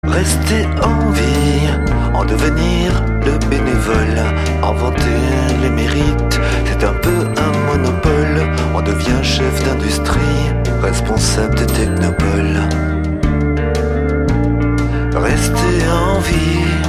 Rester en vie, en devenir le bénévole, inventer les mérites, c'est un peu un monopole. On devient chef d'industrie, responsable de technopole. Rester en vie,